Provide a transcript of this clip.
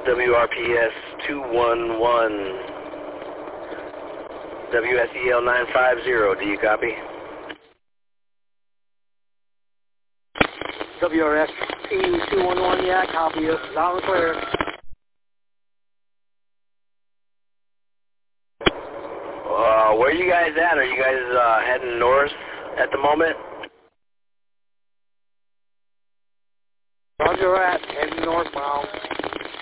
WRPS 211. WSEL 950, do you copy? WRSE 211, yeah, copy you. Loud and clear. Where are you guys at? Are you guys heading north at the moment? Roger that, heading northbound.